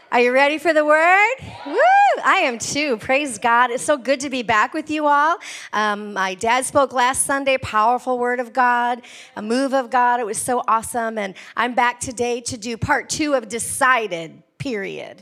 Are you ready for the word? Woo! I am too. Praise God. It's so good to be back with you all. My dad spoke last Sunday, powerful word of God, a move of God. It was so awesome. And I'm back today to do part 2 of Decided, period.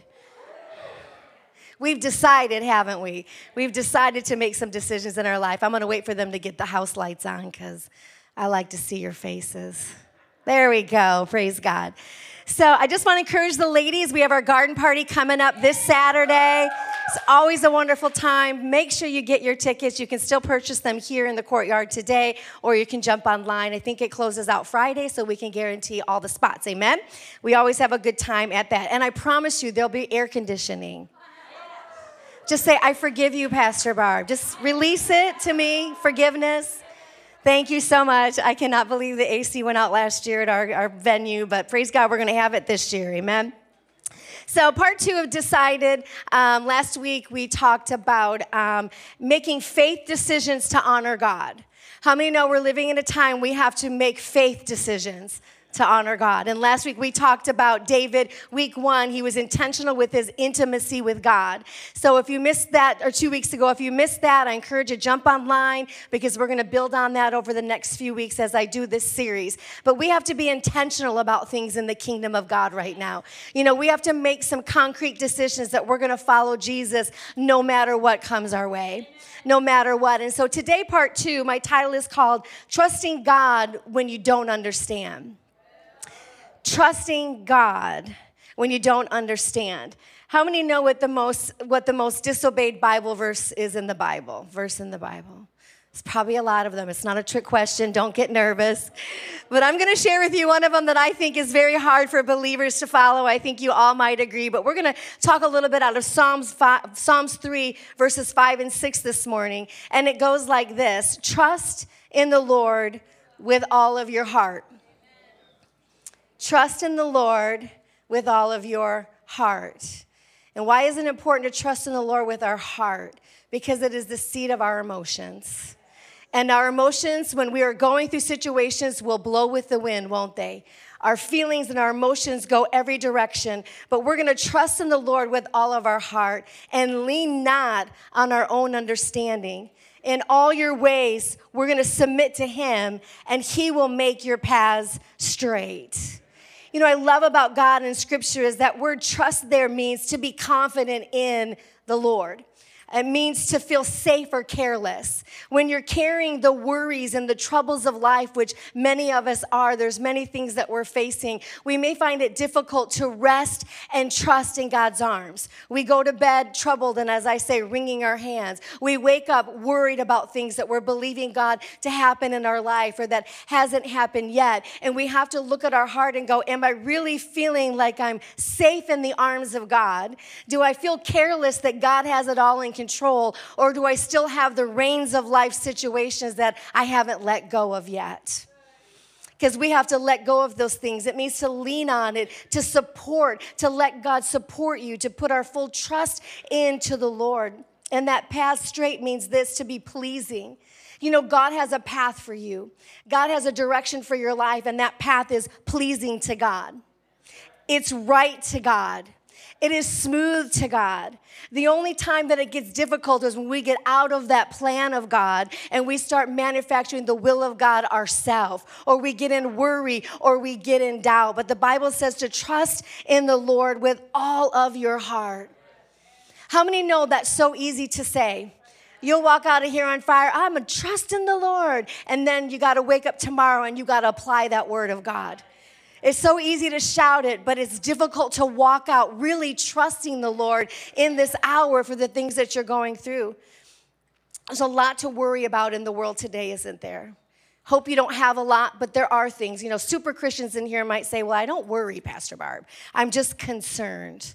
We've decided, haven't we? We've decided to make some decisions in our life. I'm going to wait for them to get the house lights on because I like to see your faces. There we go. Praise God. So I just want to encourage the ladies. We have our garden party coming up this Saturday. It's always a wonderful time. Make sure you get your tickets. You can still purchase them here in the courtyard today, or you can jump online. I think it closes out Friday, so we can guarantee all the spots. Amen? We always have a good time at that. And I promise you, there'll be air conditioning. Just say, I forgive you, Pastor Barb. Just release it to me, forgiveness. Thank you so much. I cannot believe the AC went out last year at our venue, but praise God, we're going to have it this year. Amen. So part 2 of Decided. Last week, we talked about making faith decisions to honor God. How many know we're living in a time we have to make faith decisions to honor God? And last week we talked about David. Week 1, he was intentional with his intimacy with God. So if you missed that, or 2 weeks ago, if you missed that, I encourage you to jump online because we're going to build on that over the next few weeks as I do this series. But we have to be intentional about things in the kingdom of God right now. You know, we have to make some concrete decisions that we're going to follow Jesus no matter what comes our way. No matter what. And so today, part 2, my title is called Trusting God When You Don't Understand. Trusting God when you don't understand. How many know what the most disobeyed Bible verse is in the Bible? Verse in the Bible. It's probably a lot of them. It's not a trick question. Don't get nervous. But I'm going to share with you one of them that I think is very hard for believers to follow. I think you all might agree. But we're going to talk a little bit out of Psalms 3, verses 5 and 6 this morning. And it goes like this. Trust in the Lord with all of your heart. Trust in the Lord with all of your heart. And why is it important to trust in the Lord with our heart? Because it is the seat of our emotions. And our emotions, when we are going through situations, will blow with the wind, won't they? Our feelings and our emotions go every direction. But we're going to trust in the Lord with all of our heart and lean not on our own understanding. In all your ways, we're going to submit to Him, and He will make your paths straight. You know, I love about God in Scripture is that word trust there means to be confident in the Lord. It means to feel safe or careless. When you're carrying the worries and the troubles of life, which many of us are, there's many things that we're facing, we may find it difficult to rest and trust in God's arms. We go to bed troubled and, as I say, wringing our hands. We wake up worried about things that we're believing God to happen in our life or that hasn't happened yet. And we have to look at our heart and go, am I really feeling like I'm safe in the arms of God? Do I feel careless that God has it all in control, or do I still have the reins of life situations that I haven't let go of yet? Because we have to let go of those things. It means to lean on it, to support, to let God support you, to put our full trust into the Lord. And that path straight means this, to be pleasing. You know, God has a path for you. God has a direction for your life, and that path is pleasing to God. It's right to God. It is smooth to God. The only time that it gets difficult is when we get out of that plan of God and we start manufacturing the will of God ourselves, or we get in worry, or we get in doubt. But the Bible says to trust in the Lord with all of your heart. How many know that's so easy to say? You'll walk out of here on fire. I'm going to trust in the Lord. And then you got to wake up tomorrow and you got to apply that word of God. It's so easy to shout it, but it's difficult to walk out really trusting the Lord in this hour for the things that you're going through. There's a lot to worry about in the world today, isn't there? Hope you don't have a lot, but there are things. You know, super Christians in here might say, well, I don't worry, Pastor Barb. I'm just concerned.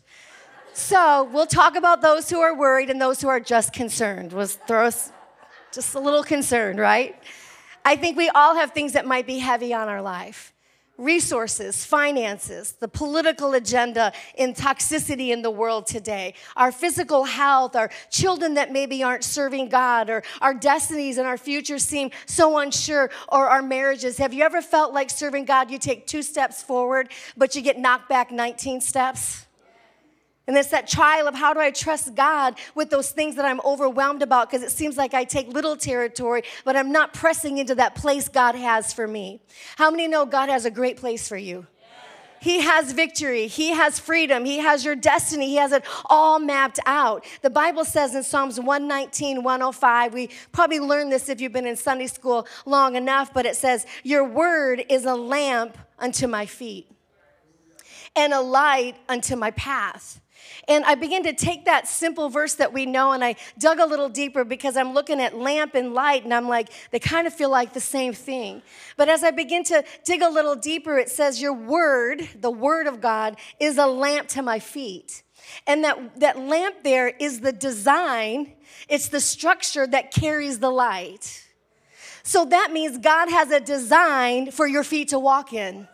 So we'll talk about those who are worried and those who are just concerned. We'll throw us just a little concerned, right? I think we all have things that might be heavy on our life. Resources, finances, the political agenda, in toxicity in the world today, our physical health, our children that maybe aren't serving God, or our destinies and our futures seem so unsure, or our marriages. Have you ever felt like serving God, you take 2 steps forward, but you get knocked back 19 steps? And it's that trial of how do I trust God with those things that I'm overwhelmed about, because it seems like I take little territory, but I'm not pressing into that place God has for me. How many know God has a great place for you? He has victory. He has freedom. He has your destiny. He has it all mapped out. The Bible says in Psalms 119, 105, we probably learned this if you've been in Sunday school long enough, but it says, your word is a lamp unto my feet and a light unto my path. And I began to take that simple verse that we know, and I dug a little deeper because I'm looking at lamp and light, and I'm like, they kind of feel like the same thing. But as I begin to dig a little deeper, it says your word, the word of God, is a lamp to my feet. And that lamp there is the design, it's the structure that carries the light. So that means God has a design for your feet to walk in.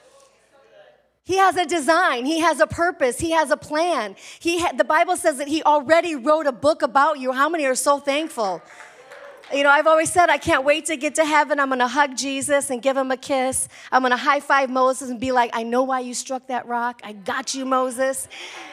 He has a design. He has a purpose. He has a plan. The Bible says that he already wrote a book about you. How many are so thankful? You know, I've always said I can't wait to get to heaven. I'm going to hug Jesus and give him a kiss. I'm going to high five Moses and be like, I know why you struck that rock. I got you, Moses.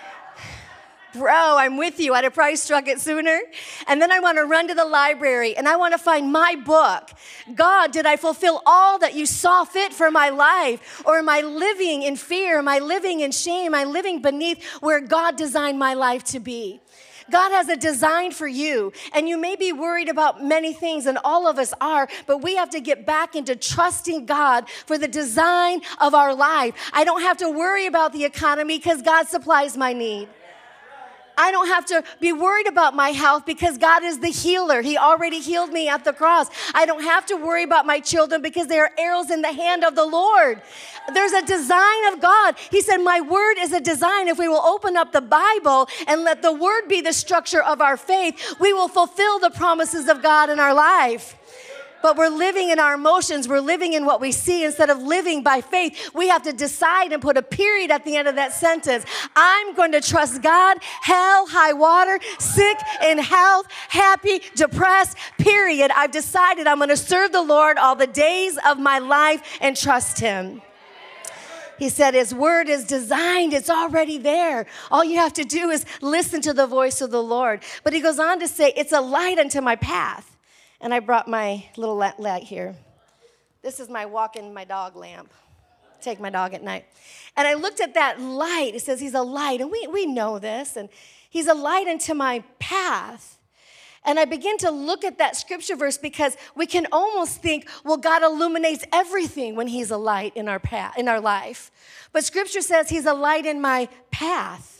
Bro, I'm with you. I'd have probably struck it sooner. And then I want to run to the library and I want to find my book. God, did I fulfill all that you saw fit for my life? Or am I living in fear? Am I living in shame? Am I living beneath where God designed my life to be? God has a design for you, and you may be worried about many things, and all of us are, but we have to get back into trusting God for the design of our life. I don't have to worry about the economy because God supplies my need. I don't have to be worried about my health because God is the healer. He already healed me at the cross. I don't have to worry about my children because they are arrows in the hand of the Lord. There's a design of God. He said, my word is a design. If we will open up the Bible and let the word be the structure of our faith, we will fulfill the promises of God in our life. But we're living in our emotions. We're living in what we see instead of living by faith. We have to decide and put a period at the end of that sentence. I'm going to trust God, hell, high water, sick, in health, happy, depressed, period. I've decided I'm going to serve the Lord all the days of my life and trust him. He said his word is designed. It's already there. All you have to do is listen to the voice of the Lord. But he goes on to say, it's a light unto my path. And I brought my little light here. This is my walking my dog lamp. Take my dog at night. And I looked at that light. It says he's a light. And we know this. And he's a light unto my path. And I begin to look at that scripture verse because we can almost think, well, God illuminates everything when he's a light in our path, in our life. But scripture says he's a light in my path.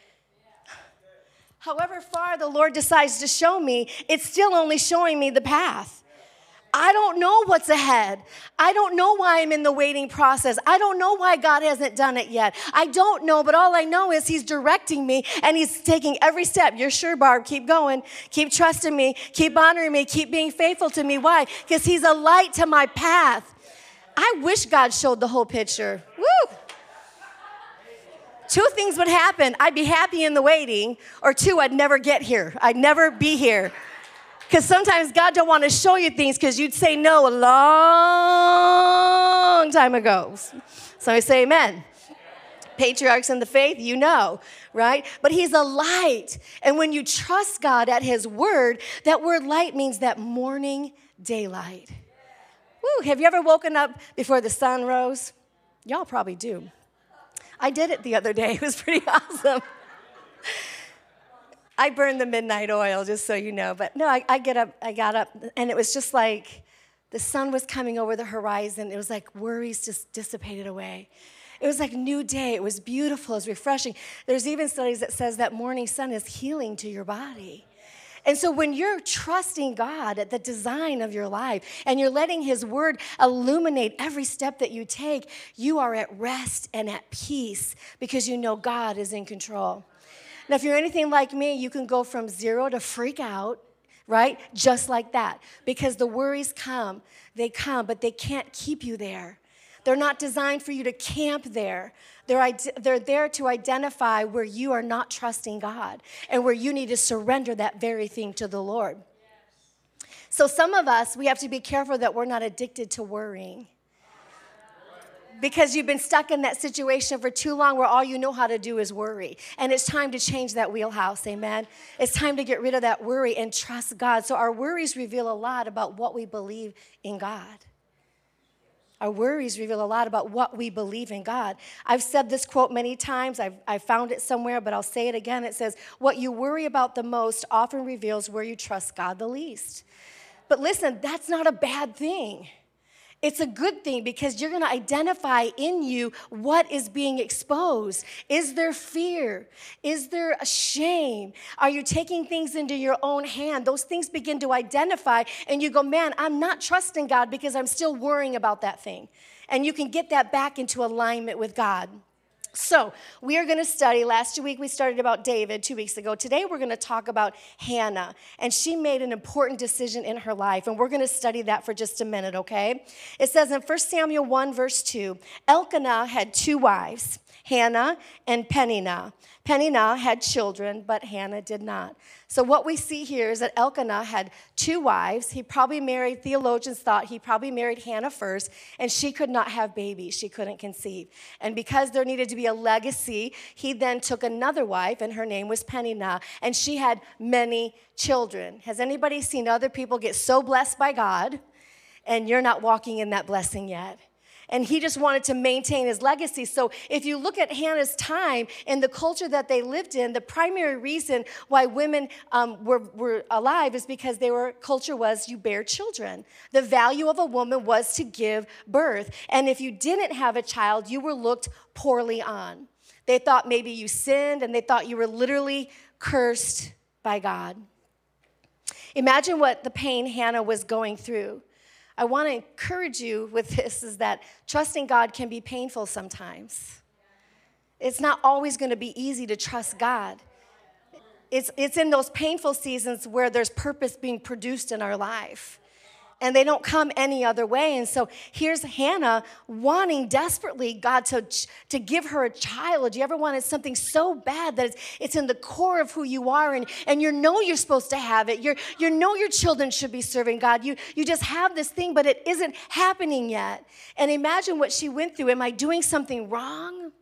However far the Lord decides to show me, it's still only showing me the path. I don't know what's ahead. I don't know why I'm in the waiting process. I don't know why God hasn't done it yet. I don't know, but all I know is he's directing me and he's taking every step. You're sure, Barb? Keep going. Keep trusting me. Keep honoring me. Keep being faithful to me. Why? Because he's a light to my path. I wish God showed the whole picture. Woo! Two things would happen. I'd be happy in the waiting, or two, I'd never get here. I'd never be here. Because sometimes God don't want to show you things because you'd say no a long time ago. So I say amen. Patriarchs in the faith, you know, right? But he's a light. And when you trust God at his word, that word light means that morning daylight. Woo, have you ever woken up before the sun rose? Y'all probably do. I did it the other day. It was pretty awesome. I burned the midnight oil, just so you know. But no, I got up, and it was just like the sun was coming over the horizon. It was like worries just dissipated away. It was like a new day. It was beautiful. It was refreshing. There's even studies that says that morning sun is healing to your body. And so when you're trusting God at the design of your life and you're letting his word illuminate every step that you take, you are at rest and at peace because you know God is in control. Now, if you're anything like me, you can go from zero to freak out, right? Just like that. Because the worries come, but they can't keep you there. They're not designed for you to camp there. They're there to identify where you are not trusting God and where you need to surrender that very thing to the Lord. So some of us, we have to be careful that we're not addicted to worrying. because you've been stuck in that situation for too long where all you know how to do is worry. And it's time to change that wheelhouse, amen? It's time to get rid of that worry and trust God. So our worries reveal a lot about what we believe in God. Our worries reveal a lot about what we believe in God. I've said this quote many times. I've found it somewhere, but I'll say it again. It says, what you worry about the most often reveals where you trust God the least. But listen, that's not a bad thing. It's a good thing because you're going to identify in you what is being exposed. Is there fear? Is there a shame? Are you taking things into your own hand? Those things begin to identify and you go, man, I'm not trusting God because I'm still worrying about that thing. And you can get that back into alignment with God. So we are going to study. Last week we started about David 2 weeks ago. Today we're going to talk about Hannah. And she made an important decision in her life. And we're going to study that for just a minute, okay? It says in 1 Samuel 1 verse 2, Elkanah had 2 wives, Hannah and Peninnah. Peninnah had children, but Hannah did not. So what we see here is that Elkanah had 2 wives. He probably married, theologians thought he probably married Hannah first, and she could not have babies. She couldn't conceive. And because there needed to be a legacy, he then took another wife, and her name was Peninnah, and she had many children. Has anybody seen other people get so blessed by God, and you're not walking in that blessing yet? And he just wanted to maintain his legacy. So if you look at Hannah's time and the culture that they lived in, the primary reason why women were alive is because culture was you bear children. The value of a woman was to give birth. And if you didn't have a child, you were looked poorly on. They thought maybe you sinned, and they thought you were literally cursed by God. Imagine what the pain Hannah was going through. I want to encourage you with this is that trusting God can be painful sometimes. It's not always going to be easy to trust God. It's in those painful seasons where there's purpose being produced in our life. And they don't come any other way. And so here's Hannah wanting desperately God to give her a child. You ever wanted something so bad that it's in the core of who you are, and you know you're supposed to have it. You know your children should be serving God. You just have this thing, but it isn't happening yet. And imagine what she went through. Am I doing something wrong?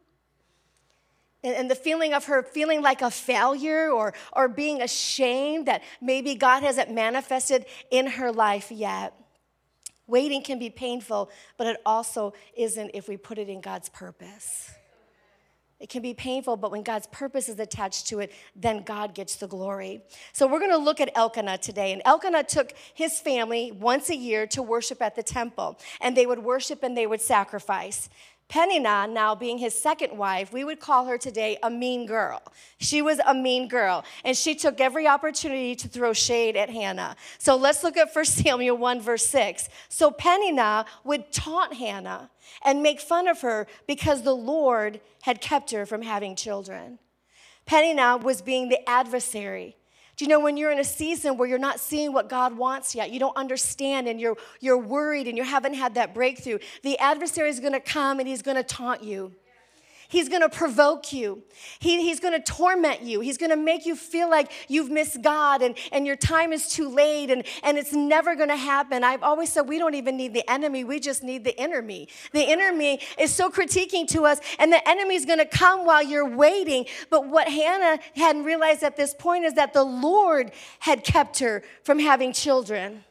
And the feeling of her feeling like a failure or being ashamed that maybe God hasn't manifested in her life yet. Waiting can be painful, but it also isn't if we put it in God's purpose. It can be painful, but when God's purpose is attached to it, then God gets the glory. So we're going to look at Elkanah today. And Elkanah took his family once a year to worship at the temple. And they would worship and they would sacrifice. Peninnah, now being his second wife, we would call her today a mean girl. She was a mean girl, and she took every opportunity to throw shade at Hannah. So let's look at 1 Samuel 1, verse 6. So Peninnah would taunt Hannah and make fun of her because the Lord had kept her from having children. Peninnah was being the adversary. Do you know when you're in a season where you're not seeing what God wants yet, you don't understand, and you're worried and you haven't had that breakthrough, the adversary is going to come and he's going to taunt you. He's going to provoke you. He's going to torment you. He's going to make you feel like you've missed God and your time is too late and it's never going to happen. I've always said we don't even need the enemy. We just need the inner me. The inner me is so critiquing to us, and the enemy is going to come while you're waiting. But what Hannah hadn't realized at this point is that the Lord had kept her from having children.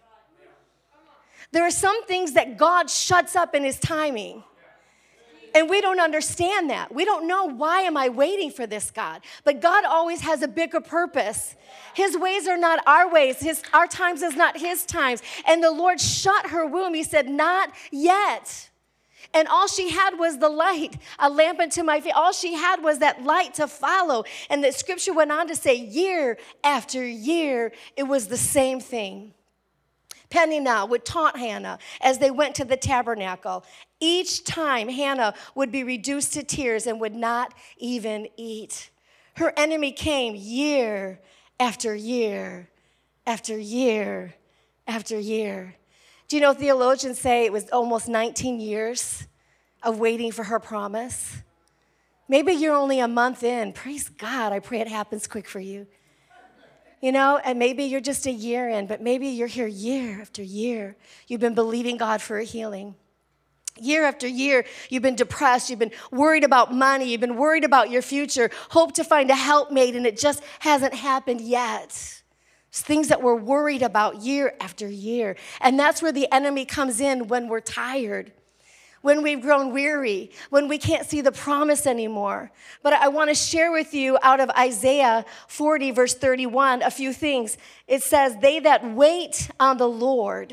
There are some things that God shuts up in his timing. And we don't understand that. We don't know, why am I waiting for this, God? But God always has a bigger purpose. His ways are not our ways. Our times is not his times. And the Lord shut her womb. He said, not yet. And all she had was the light, a lamp unto my feet. All she had was that light to follow. And the scripture went on to say, year after year, it was the same thing. Peninnah would taunt Hannah as they went to the tabernacle. Each time, Hannah would be reduced to tears and would not even eat. Her enemy came year after year after year after year. Do you know theologians say it was almost 19 years of waiting for her promise? Maybe you're only a month in. Praise God. I pray it happens quick for you. You know, and maybe you're just a year in, but maybe you're here year after year. You've been believing God for a healing. Year after year, you've been depressed, you've been worried about money, you've been worried about your future, hope to find a helpmate, and it just hasn't happened yet. It's things that we're worried about year after year. And that's where the enemy comes in when we're tired, when we've grown weary, when we can't see the promise anymore. But I want to share with you out of Isaiah 40, verse 31, a few things. It says, they that wait on the Lord,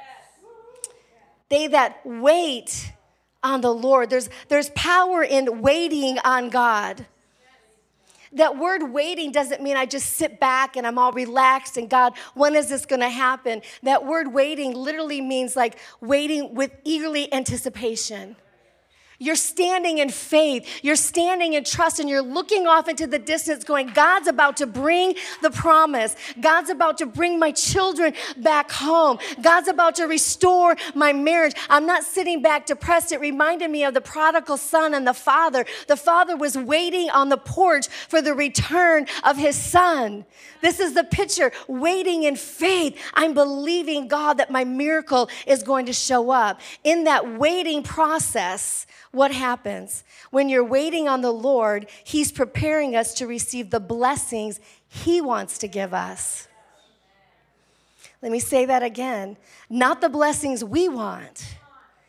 they that wait on the Lord. There's power in waiting on God. That word waiting doesn't mean I just sit back and I'm all relaxed and God, when is this going to happen? That word waiting literally means like waiting with eagerly anticipation. You're standing in faith. You're standing in trust, and you're looking off into the distance going, God's about to bring the promise. God's about to bring my children back home. God's about to restore my marriage. I'm not sitting back depressed. It reminded me of the prodigal son and the father. The father was waiting on the porch for the return of his son. This is the picture, waiting in faith. I'm believing God that my miracle is going to show up. In that waiting process, what happens? When you're waiting on the Lord, He's preparing us to receive the blessings He wants to give us. Let me say that again. Not the blessings we want.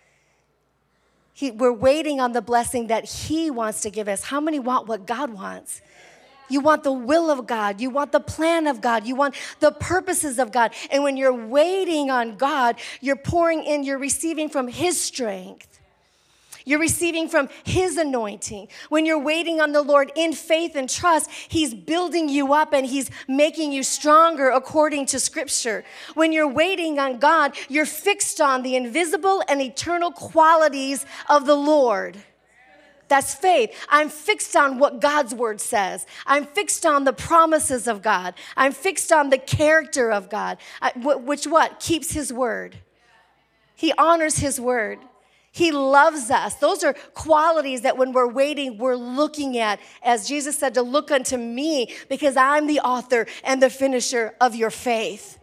We're waiting on the blessing that He wants to give us. How many want what God wants? You want the will of God. You want the plan of God. You want the purposes of God. And when you're waiting on God, you're pouring in, you're receiving from His strength. You're receiving from His anointing. When you're waiting on the Lord in faith and trust, He's building you up and He's making you stronger according to Scripture. When you're waiting on God, you're fixed on the invisible and eternal qualities of the Lord. That's faith. I'm fixed on what God's word says. I'm fixed on the promises of God. I'm fixed on the character of God, which what? Keeps His word. He honors His word. He loves us. Those are qualities that when we're waiting, we're looking at, as Jesus said, to look unto me because I'm the author and the finisher of your faith.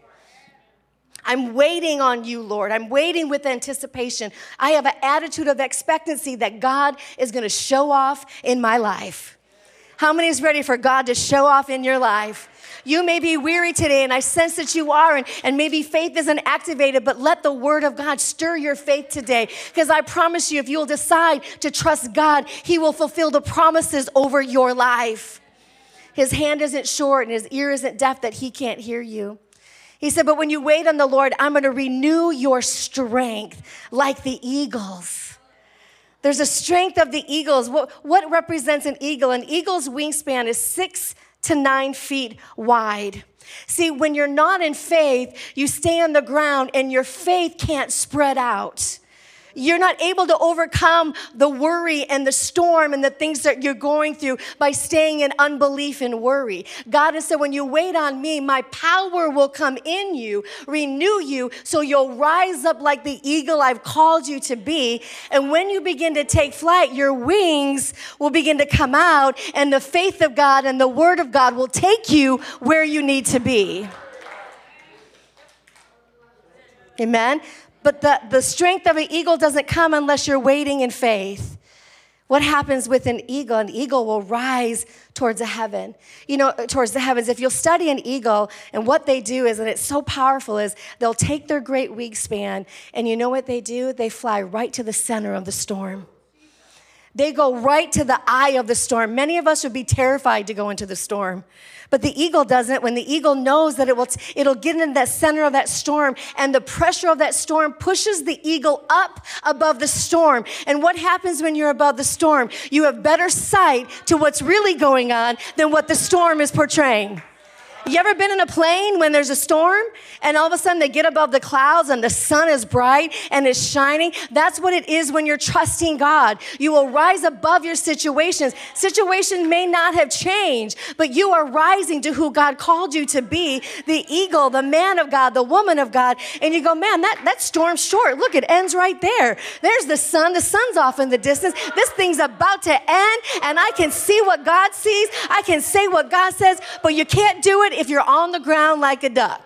I'm waiting on you, Lord. I'm waiting with anticipation. I have an attitude of expectancy that God is going to show off in my life. How many is ready for God to show off in your life? You may be weary today, and I sense that you are, and maybe faith isn't activated, but let the word of God stir your faith today, because I promise you, if you'll decide to trust God, He will fulfill the promises over your life. His hand isn't short, and His ear isn't deaf that He can't hear you. He said, but when you wait on the Lord, I'm going to renew your strength like the eagles. There's a strength of the eagles. What represents an eagle? An eagle's wingspan is 6 to 9 feet wide. See, when you're not in faith, you stay on the ground and your faith can't spread out. You're not able to overcome the worry and the storm and the things that you're going through by staying in unbelief and worry. God has said, when you wait on me, my power will come in you, renew you, so you'll rise up like the eagle I've called you to be. And when you begin to take flight, your wings will begin to come out, and the faith of God and the word of God will take you where you need to be. Amen? But the strength of an eagle doesn't come unless you're waiting in faith. What happens with an eagle? An eagle will rise towards the heaven, towards the heavens. If you'll study an eagle, and what they do is, and it's so powerful, is they'll take their great wingspan, and you know what they do? They fly right to the center of the storm. They go right to the eye of the storm. Many of us would be terrified to go into the storm. But the eagle doesn't. When the eagle knows that it'll get into that center of that storm, and the pressure of that storm pushes the eagle up above the storm. And what happens when you're above the storm? You have better sight to what's really going on than what the storm is portraying. You ever been in a plane when there's a storm and all of a sudden they get above the clouds and the sun is bright and is shining? That's what it is when you're trusting God. You will rise above your situations. Situations may not have changed, but you are rising to who God called you to be, the eagle, the man of God, the woman of God. And you go, man, that storm's short. Look, it ends right there. There's the sun. The sun's off in the distance. This thing's about to end, and I can see what God sees. I can say what God says, but you can't do it if you're on the ground like a duck.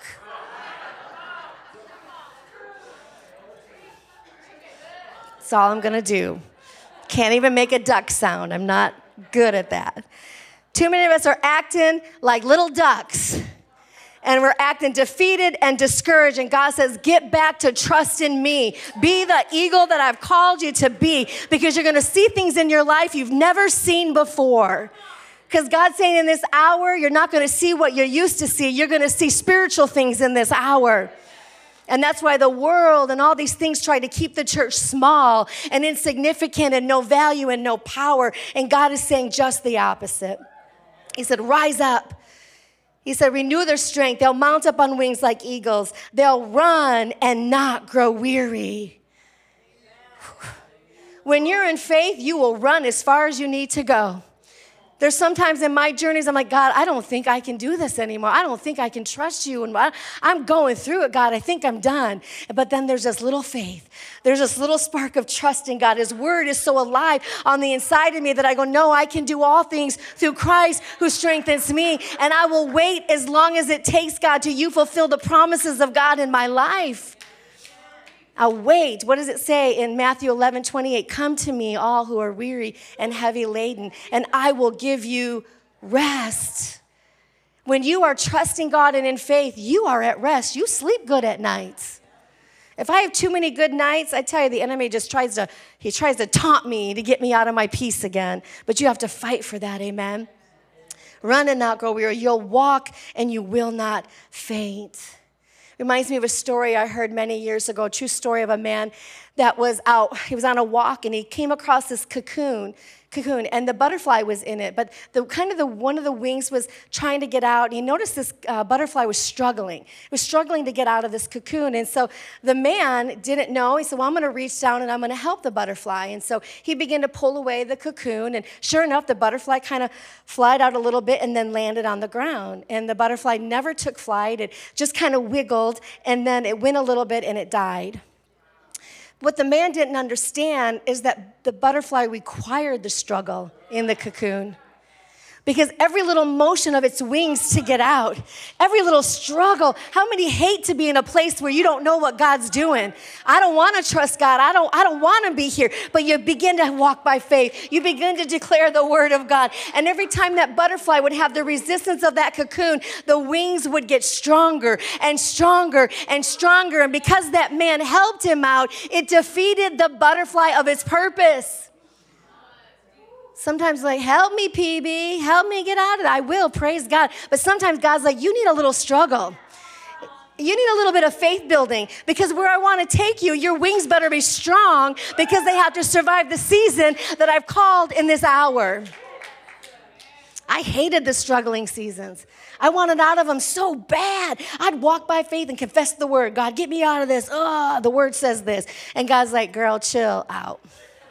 That's all I'm going to do. Can't even make a duck sound. I'm not good at that. Too many of us are acting like little ducks. And we're acting defeated and discouraged. And God says, get back to trust in me. Be the eagle that I've called you to be, because you're going to see things in your life you've never seen before. Because God's saying in this hour, you're not going to see what you used to see. You're going to see spiritual things in this hour. And that's why the world and all these things try to keep the church small and insignificant and no value and no power. And God is saying just the opposite. He said, rise up. He said, renew their strength. They'll mount up on wings like eagles. They'll run and not grow weary. When you're in faith, you will run as far as you need to go. There's sometimes in my journeys, I'm like, God, I don't think I can do this anymore. I don't think I can trust you. And I'm going through it, God. I think I'm done. But then there's this little faith. There's this little spark of trust in God. His word is so alive on the inside of me that I go, no, I can do all things through Christ who strengthens me. And I will wait as long as it takes, God, till you fulfill the promises of God in my life. I'll wait. What does it say in Matthew 11:28? Come to me, all who are weary and heavy laden, and I will give you rest. When you are trusting God and in faith, you are at rest. You sleep good at nights. If I have too many good nights, I tell you, the enemy just tries to taunt me to get me out of my peace again. But you have to fight for that, amen? Run and not grow weary. You'll walk and you will not faint. Reminds me of a story I heard many years ago, a true story of a man that was out. He was on a walk and he came across this cocoon, and the butterfly was in it. But one of the wings was trying to get out. And he noticed this butterfly was struggling. It was struggling to get out of this cocoon. And so the man didn't know. He said, well, I'm going to reach down and I'm going to help the butterfly. And so he began to pull away the cocoon. And sure enough, the butterfly kind of flied out a little bit and then landed on the ground. And the butterfly never took flight. It just kind of wiggled, and then it went a little bit and it died. What the man didn't understand is that the butterfly required the struggle in the cocoon. Because every little motion of its wings to get out, every little struggle, how many hate to be in a place where you don't know what God's doing? I don't want to trust God. I don't want to be here. But you begin to walk by faith. You begin to declare the word of God. And every time that butterfly would have the resistance of that cocoon, the wings would get stronger and stronger and stronger. And because that man helped him out, it defeated the butterfly of its purpose. Sometimes like, help me, PB, help me get out of it. I will, praise God. But sometimes God's like, you need a little struggle. You need a little bit of faith building, because where I want to take you, your wings better be strong, because they have to survive the season that I've called in this hour. I hated the struggling seasons. I wanted out of them so bad. I'd walk by faith and confess the word. God, get me out of this. Oh, the word says this. And God's like, girl, chill out.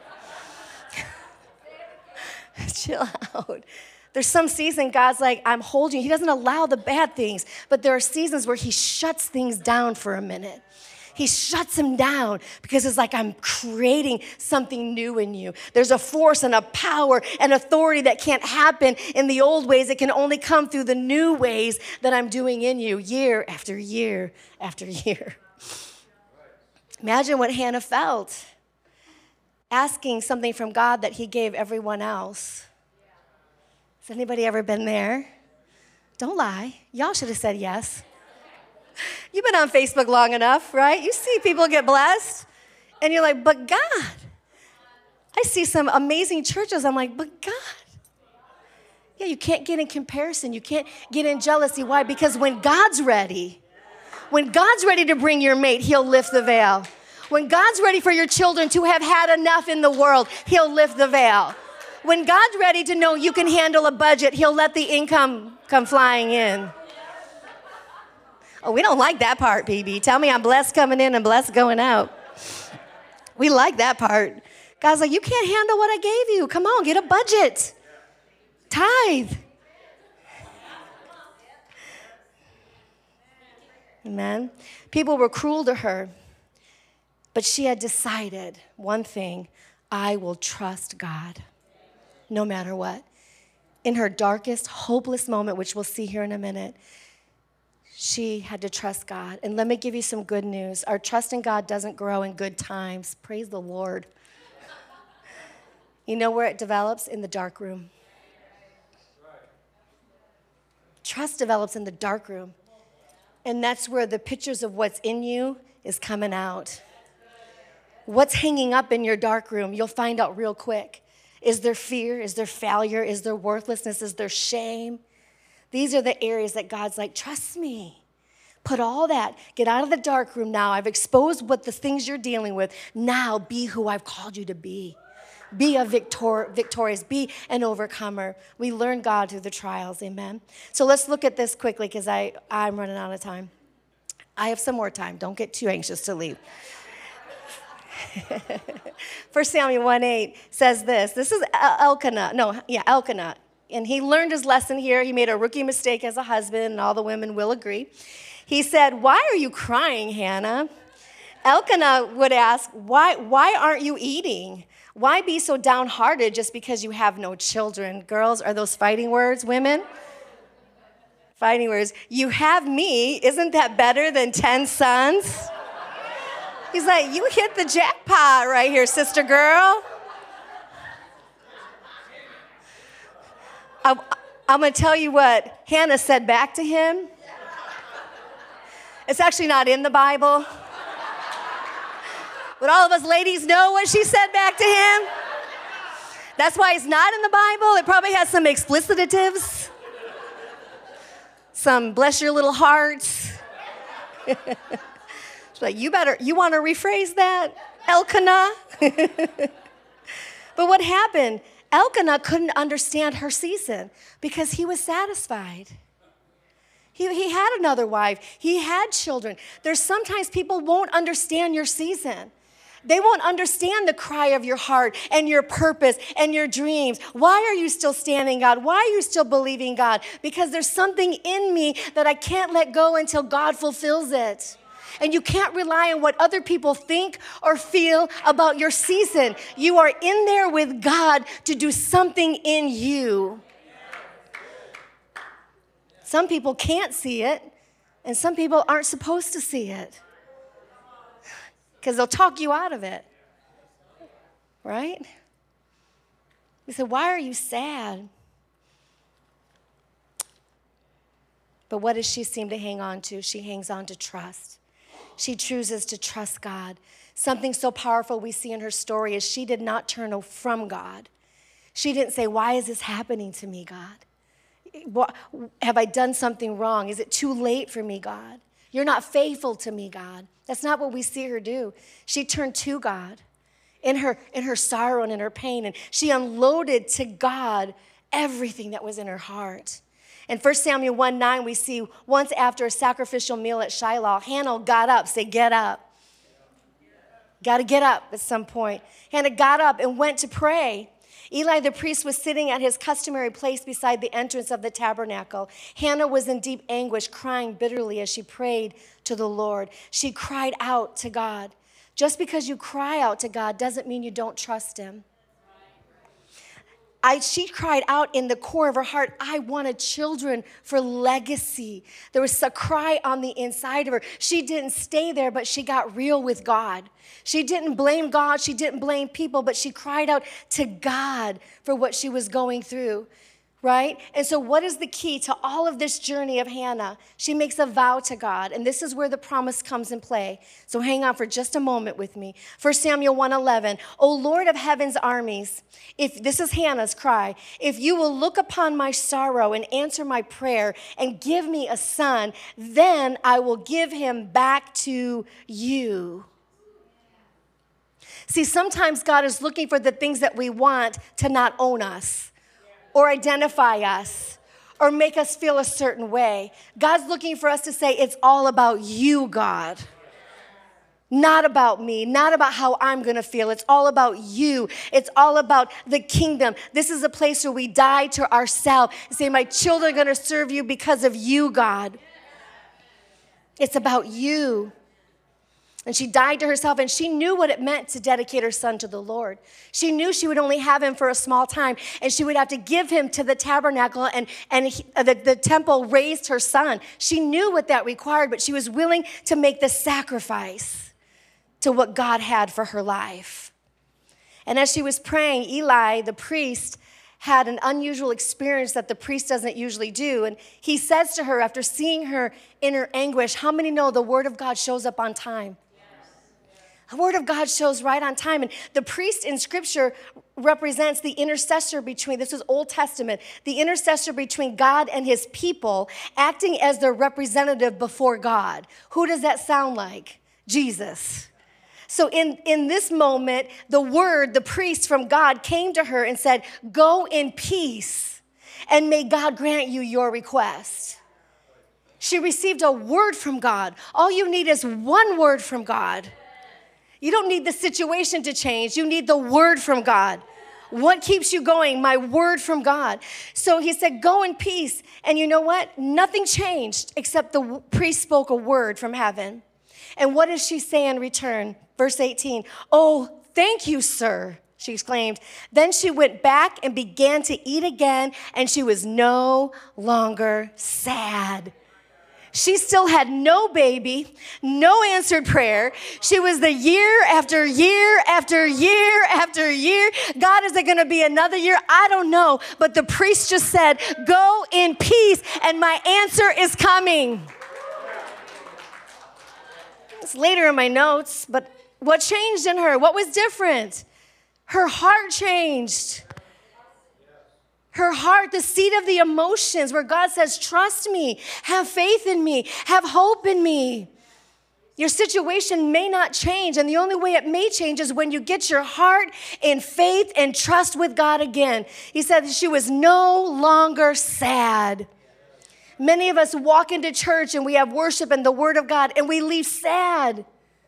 Chill out. There's some season God's like, I'm holding you. He doesn't allow the bad things, but there are seasons where he shuts things down for a minute. He shuts them down because it's like, I'm creating something new in you. There's a force and a power and authority that can't happen in the old ways. It can only come through the new ways that I'm doing in you year after year after year. Imagine what Hannah felt, asking something from God that he gave everyone else. Has anybody ever been there? Don't lie. Y'all should have said yes. You've been on Facebook long enough, right? You see people get blessed, and you're like, but God. I see some amazing churches. I'm like, but God. Yeah, you can't get in comparison. You can't get in jealousy. Why? Because when God's ready to bring your mate, he'll lift the veil. When God's ready for your children to have had enough in the world, he'll lift the veil. When God's ready to know you can handle a budget, he'll let the income come flying in. Oh, we don't like that part, BB. Tell me I'm blessed coming in and blessed going out. We like that part. God's like, you can't handle what I gave you. Come on, get a budget. Tithe. Amen. People were cruel to her. But she had decided one thing: I will trust God no matter what. In her darkest, hopeless moment, which we'll see here in a minute, she had to trust God. And let me give you some good news. Our trust in God doesn't grow in good times. Praise the Lord. You know where it develops? In the dark room. Trust develops in the dark room. And that's where the pictures of what's in you is coming out. What's hanging up in your dark room, you'll find out real quick. Is there fear? Is there failure? Is there worthlessness? Is there shame? These are the areas that God's like, trust me. Put all that. Get out of the dark room now. I've exposed what the things you're dealing with. Now be who I've called you to be. Be a victorious. Be an overcomer. We learn God through the trials. Amen. So let's look at this quickly because I'm running out of time. I have some more time. Don't get too anxious to leave. 1 Samuel 1:8 says this. This is Elkanah. And he learned his lesson here. He made a rookie mistake as a husband, and all the women will agree. He said, why are you crying, Hannah? Elkanah would ask, why aren't you eating? Why be so downhearted just because you have no children? Girls, are those fighting words, women? Fighting words. You have me. Isn't that better than 10 sons? He's like, you hit the jackpot right here, sister girl. I'm going to tell you what Hannah said back to him. It's actually not in the Bible. But all of us ladies know what she said back to him. That's why it's not in the Bible. It probably has some explicitives. Some bless your little hearts. She's like, you want to rephrase that, Elkanah? But what happened? Elkanah couldn't understand her season because he was satisfied. He had another wife. He had children. There's sometimes people won't understand your season. They won't understand the cry of your heart and your purpose and your dreams. Why are you still standing, God? Why are you still believing, God? Because there's something in me that I can't let go until God fulfills it. And you can't rely on what other people think or feel about your season. You are in there with God to do something in you. Some people can't see it, and some people aren't supposed to see it because they'll talk you out of it, right? We said, why are you sad? But what does she seem to hang on to? She hangs on to trust. She chooses to trust God. Something so powerful we see in her story is she did not turn from God. She didn't say, why is this happening to me, God? Have I done something wrong? Is it too late for me, God? You're not faithful to me, God. That's not what we see her do. She turned to God in her sorrow and in her pain, and she unloaded to God everything that was in her heart. In 1 Samuel 1:9, we see once after a sacrificial meal at Shiloh, Hannah got up. Say, get up. Got to get up at some point. Hannah got up and went to pray. Eli the priest was sitting at his customary place beside the entrance of the tabernacle. Hannah was in deep anguish, crying bitterly as she prayed to the Lord. She cried out to God. Just because you cry out to God doesn't mean you don't trust him. She cried out in the core of her heart, I wanted children for legacy. There was a cry on the inside of her. She didn't stay there, but she got real with God. She didn't blame God. She didn't blame people, but she cried out to God for what she was going through, right? And so what is the key to all of this journey of Hannah? She makes a vow to God, and this is where the promise comes in play. So hang on for just a moment with me. 1 Samuel 1:11, O Lord of heaven's armies, this is Hannah's cry, if you will look upon my sorrow and answer my prayer and give me a son, then I will give him back to you. See, sometimes God is looking for the things that we want to not own us or identify us or make us feel a certain way. God's looking for us to say, it's all about you, God. Not about me, not about how I'm going to feel. It's all about you. It's all about the kingdom. This is a place where we die to ourselves and say, my children are going to serve you because of you, God. It's about you. And she died to herself, and she knew what it meant to dedicate her son to the Lord. She knew she would only have him for a small time, and she would have to give him to the tabernacle, and the temple raised her son. She knew what that required, but she was willing to make the sacrifice to what God had for her life. And as she was praying, Eli, the priest, had an unusual experience that the priest doesn't usually do. And he says to her, after seeing her in her anguish, how many know the word of God shows up on time? The word of God shows right on time. And the priest in Scripture represents the intercessor between, this is Old Testament, the intercessor between God and his people, acting as their representative before God. Who does that sound like? Jesus. So in this moment, the priest from God came to her and said, go in peace, and may God grant you your request. She received a word from God. All you need is one word from God. You don't need the situation to change. You need the word from God. What keeps you going? My word from God. So he said, go in peace. And you know what? Nothing changed except the priest spoke a word from heaven. And what does she say in return? Verse 18, oh, thank you, sir, she exclaimed. Then she went back and began to eat again, and she was no longer sad. She still had no baby, no answered prayer. She was the year after year after year after year. God, is it going to be another year? I don't know. But the priest just said, go in peace, and my answer is coming. It's later in my notes, but what changed in her? What was different? Her heart changed. Her heart, the seat of the emotions where God says, trust me, have faith in me, have hope in me. Your situation may not change, and the only way it may change is when you get your heart in faith and trust with God again. He said that she was no longer sad. Many of us walk into church and we have worship and the word of God, and we leave sad.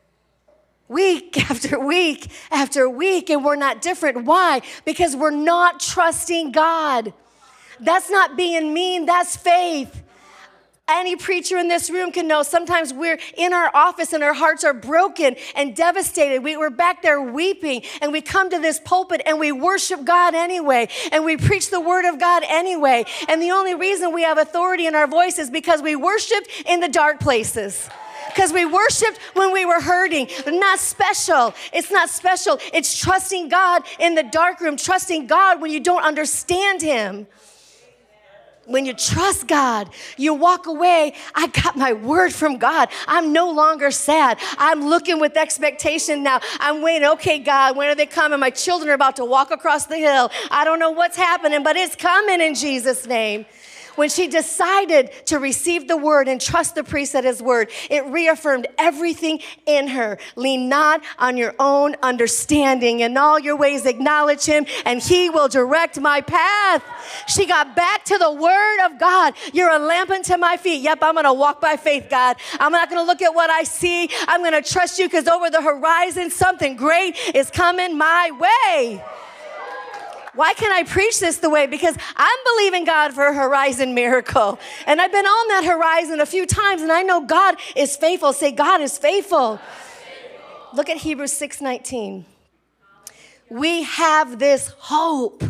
Week after week after week, and we're not different. Why? Because we're not trusting God. That's not being mean, that's faith. Any preacher in this room can know sometimes we're in our office and our hearts are broken and devastated. We're back there weeping, and we come to this pulpit and we worship God anyway, and we preach the word of God anyway. And the only reason we have authority in our voice is because we worshiped in the dark places. Because we worshiped when we were hurting. Not special. It's not special. It's trusting God in the dark room, trusting God when you don't understand him. When you trust God, you walk away. I got my word from God. I'm no longer sad. I'm looking with expectation now. I'm waiting. Okay, God, when are they coming? My children are about to walk across the hill. I don't know what's happening, but it's coming in Jesus' name. When she decided to receive the word and trust the priest at his word, it reaffirmed everything in her. Lean not on your own understanding. In all your ways acknowledge him, and he will direct my path. She got back to the word of God. You're a lamp unto my feet. Yep, I'm going to walk by faith, God. I'm not going to look at what I see. I'm going to trust you, because over the horizon, something great is coming my way. Why can I preach this the way? Because I'm believing God for a horizon miracle. And I've been on that horizon a few times, and I know God is faithful. Say, God is faithful. Look at Hebrews 6:19. We have this hope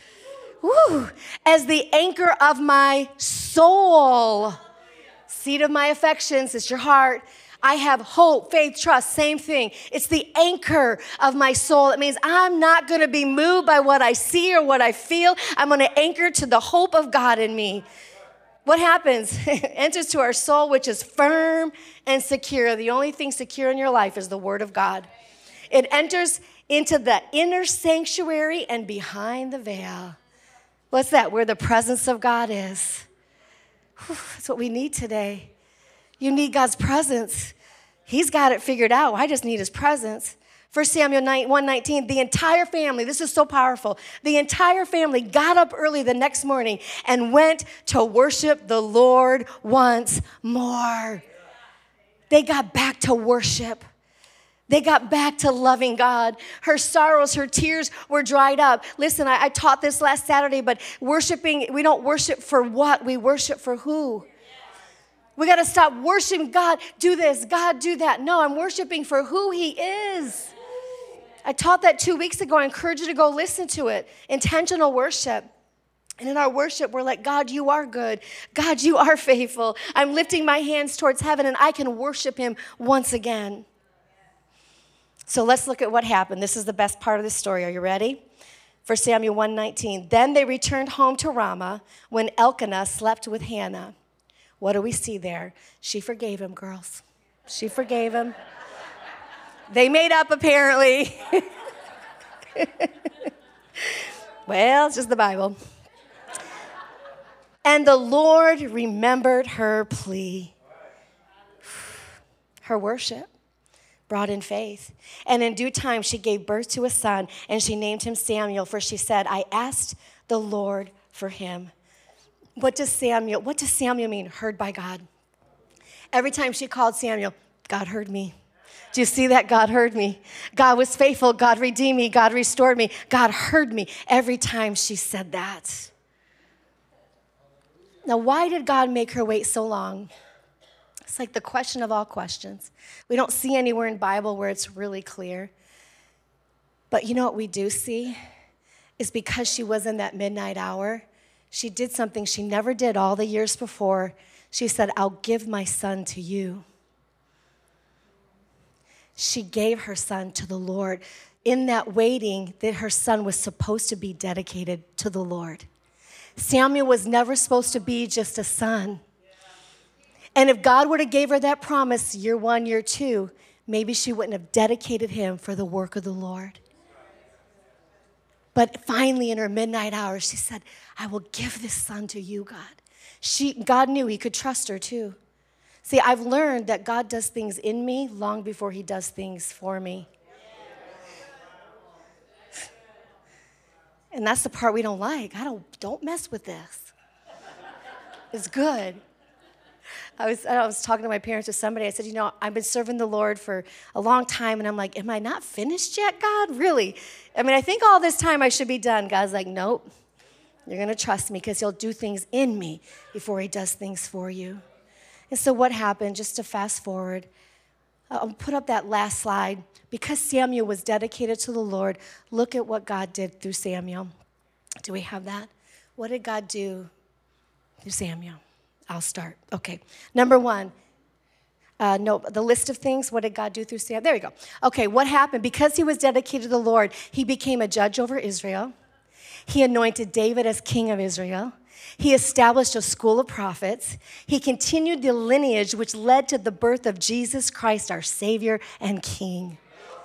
as the anchor of my soul. Seat of my affections, it's your heart. I have hope, faith, trust, same thing. It's the anchor of my soul. It means I'm not going to be moved by what I see or what I feel. I'm going to anchor to the hope of God in me. What happens? It enters to our soul, which is firm and secure. The only thing secure in your life is the word of God. It enters into the inner sanctuary and behind the veil. What's that? Where the presence of God is. That's what we need today. You need God's presence. He's got it figured out. I just need his presence. 1 Samuel 1:19, the entire family, this is so powerful. The entire family got up early the next morning and went to worship the Lord once more. They got back to worship. They got back to loving God. Her sorrows, her tears were dried up. Listen, I taught this last Saturday, but worshiping, we don't worship for what? We worship for who? We got to stop worshiping God, do this, God, do that. No, I'm worshiping for who he is. I taught that 2 weeks ago. I encourage you to go listen to it. Intentional worship. And in our worship, we're like, God, you are good. God, you are faithful. I'm lifting my hands towards heaven, and I can worship him once again. So let's look at what happened. This is the best part of the story. Are you ready? 1 Samuel 1:19. Then they returned home to Ramah when Elkanah slept with Hannah. What do we see there? She forgave him, girls. She forgave him. They made up, apparently. Well, it's just the Bible. And the Lord remembered her plea. Her worship brought in faith. And in due time, she gave birth to a son, and she named him Samuel, for she said, I asked the Lord for him. What does Samuel mean? Heard by God. Every time she called Samuel, God heard me. Do you see that? God heard me. God was faithful. God redeemed me. God restored me. God heard me every time she said that. Now, why did God make her wait so long? It's like the question of all questions. We don't see anywhere in the Bible where it's really clear. But you know what we do see? Is because she was in that midnight hour, she did something she never did all the years before. She said, I'll give my son to you. She gave her son to the Lord. In that waiting, that her son was supposed to be dedicated to the Lord. Samuel was never supposed to be just a son. And if God would have gave her that promise, year 1, year 2, maybe she wouldn't have dedicated him for the work of the Lord. But finally, in her midnight hour, she said, I will give this son to you, God. God knew he could trust her too. See, I've learned that God does things in me long before he does things for me. And that's the part we don't like. Don't mess with this. It's good. I was talking to my parents or somebody. I said, I've been serving the Lord for a long time. And I'm like, am I not finished yet, God? Really? I think all this time I should be done. God's like, nope. You're going to trust me because he'll do things in me before he does things for you. And so what happened, just to fast forward, I'll put up that last slide. Because Samuel was dedicated to the Lord, look at what God did through Samuel. Do we have that? What did God do through Samuel? I'll start. Okay. Number 1. The list of things. What did God do through Samuel? There we go. Okay, what happened? Because he was dedicated to the Lord, he became a judge over Israel. He anointed David as king of Israel. He established a school of prophets. He continued the lineage which led to the birth of Jesus Christ, our Savior and King.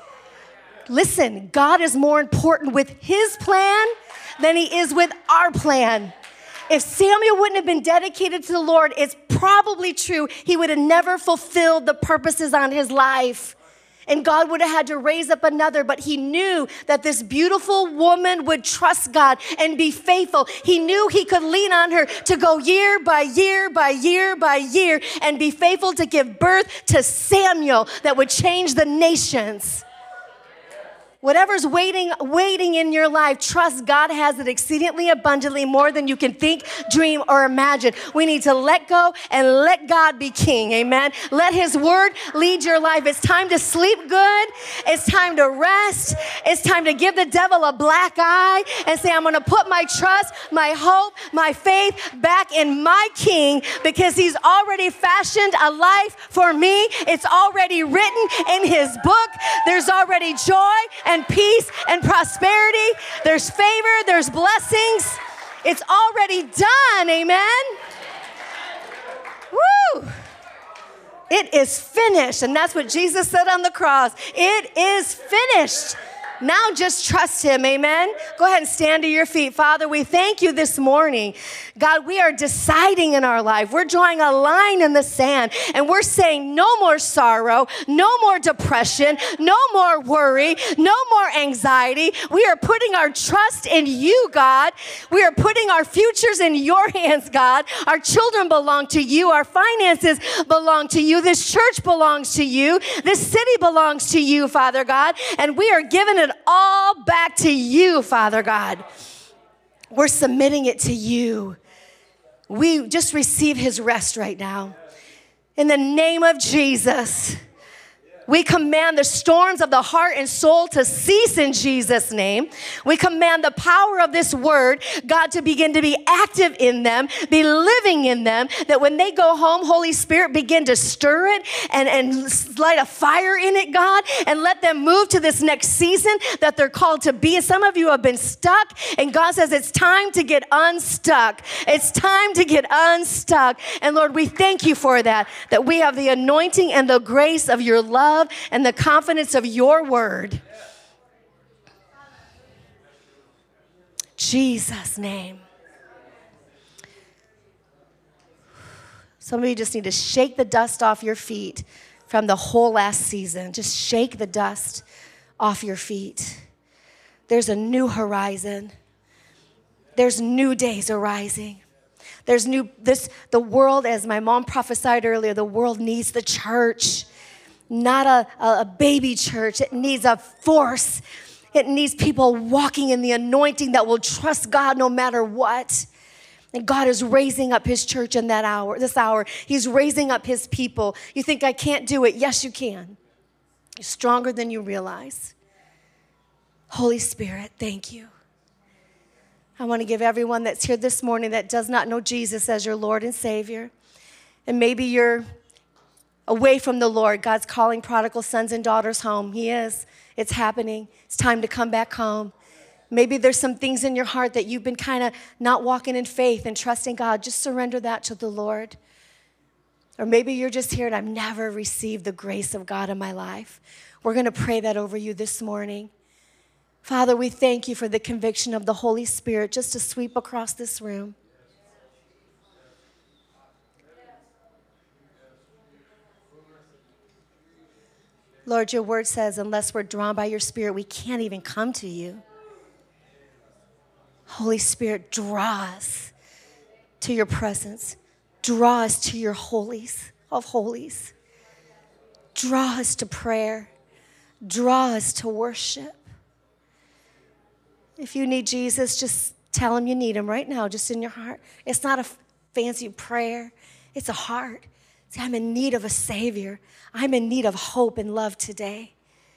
Listen, God is more important with his plan than he is with our plan. If Samuel wouldn't have been dedicated to the Lord, it's probably true he would have never fulfilled the purposes on his life. And God would have had to raise up another, but he knew that this beautiful woman would trust God and be faithful. He knew he could lean on her to go year by year by year by year and be faithful to give birth to Samuel that would change the nations. Whatever's waiting in your life, trust God has it exceedingly abundantly more than you can think, dream, or imagine. We need to let go and let God be king, amen? Let his word lead your life. It's time to sleep good. It's time to rest. It's time to give the devil a black eye and say, I'm going to put my trust, my hope, my faith back in my king because he's already fashioned a life for me. It's already written in his book. There's already joy and peace and prosperity. There's favor, there's blessings. It's already done, amen? Woo! It is finished, and that's what Jesus said on the cross. It is finished. Now just trust him, amen? Go ahead and stand to your feet. Father, we thank you this morning. God, we are deciding in our life. We're drawing a line in the sand, and we're saying no more sorrow, no more depression, no more worry, no more anxiety. We are putting our trust in you, God. We are putting our futures in your hands, God. Our children belong to you. Our finances belong to you. This church belongs to you. This city belongs to you, Father God, and we are giving it all back to you, Father God. We're submitting it to you. We just receive his rest right now. In the name of Jesus. We command the storms of the heart and soul to cease in Jesus' name. We command the power of this word, God, to begin to be active in them, be living in them, that when they go home, Holy Spirit, begin to stir it and light a fire in it, God, and let them move to this next season that they're called to be. Some of you have been stuck, and God says it's time to get unstuck. It's time to get unstuck. And Lord, we thank you for that we have the anointing and the grace of your love and the confidence of your word. Jesus' name. Some of you just need to shake the dust off your feet from the whole last season. Just shake the dust off your feet. There's a new horizon. There's new days arising. The world, as my mom prophesied earlier, the world needs the church. Not a baby church. It needs a force. It needs people walking in the anointing that will trust God no matter what. And God is raising up his church in this hour. He's raising up his people. You think I can't do it? Yes, you can. You're stronger than you realize. Holy Spirit, thank you. I want to give everyone that's here this morning that does not know Jesus as your Lord and Savior, and maybe you're away from the Lord. God's calling prodigal sons and daughters home. He is. It's happening. It's time to come back home. Maybe there's some things in your heart that you've been kind of not walking in faith and trusting God. Just surrender that to the Lord. Or maybe you're just here and I've never received the grace of God in my life. We're going to pray that over you this morning. Father, we thank you for the conviction of the Holy Spirit just to sweep across this room. Lord, your word says, unless we're drawn by your Spirit, we can't even come to you. Holy Spirit, draw us to your presence. Draw us to your holies of holies. Draw us to prayer. Draw us to worship. If you need Jesus, just tell him you need him right now, just in your heart. It's not a fancy prayer. It's a heart. Say, I'm in need of a Savior. I'm in need of hope and love today.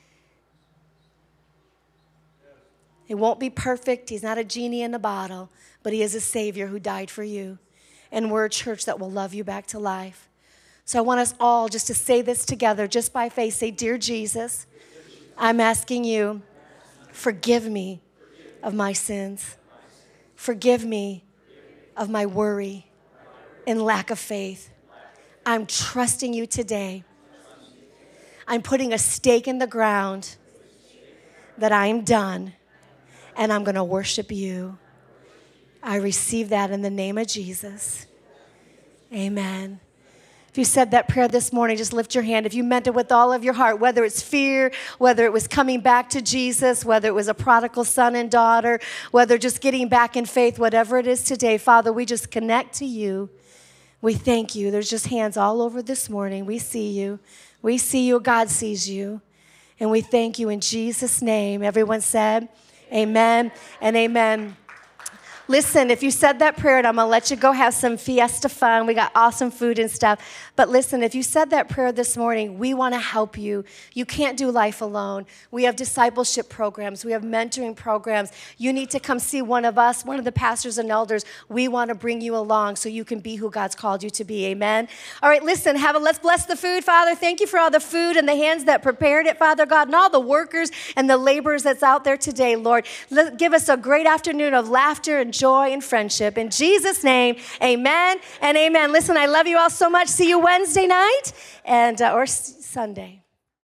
It won't be perfect. He's not a genie in a bottle, but he is a Savior who died for you. And we're a church that will love you back to life. So I want us all just to say this together, just by faith. Say, dear Jesus, I'm asking you, forgive me of my sins. Forgive me of my worry and lack of faith. I'm trusting you today. I'm putting a stake in the ground that I am done, and I'm going to worship you. I receive that in the name of Jesus. Amen. If you said that prayer this morning, just lift your hand. If you meant it with all of your heart, whether it's fear, whether it was coming back to Jesus, whether it was a prodigal son and daughter, whether just getting back in faith, whatever it is today, Father, we just connect to you. We thank you. There's just hands all over this morning. We see you. We see you. God sees you. And we thank you in Jesus' name. Everyone said, amen and amen. Listen, if you said that prayer, and I'm going to let you go have some fiesta fun. We got awesome food and stuff. But listen, if you said that prayer this morning, we want to help you. You can't do life alone. We have discipleship programs. We have mentoring programs. You need to come see one of us, one of the pastors and elders. We want to bring you along so you can be who God's called you to be. Amen. All right, listen, let's bless the food, Father. Thank you for all the food and the hands that prepared it, Father God, and all the workers and the laborers that's out there today, Lord. Give us a great afternoon of laughter and joy and friendship. In Jesus' name, amen and amen. Listen, I love you all so much. See you Wednesday night or Sunday.